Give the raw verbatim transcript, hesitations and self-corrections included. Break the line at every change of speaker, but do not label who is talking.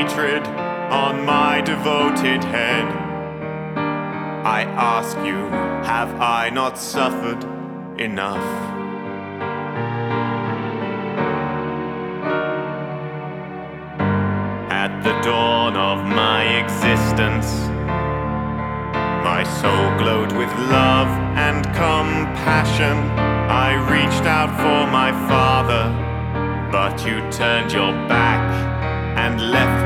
hatred on my devoted head. I ask you, have I not suffered enough? At the dawn of my existence, my soul glowed with love and compassion. I reached out for my father, but you turned your back and left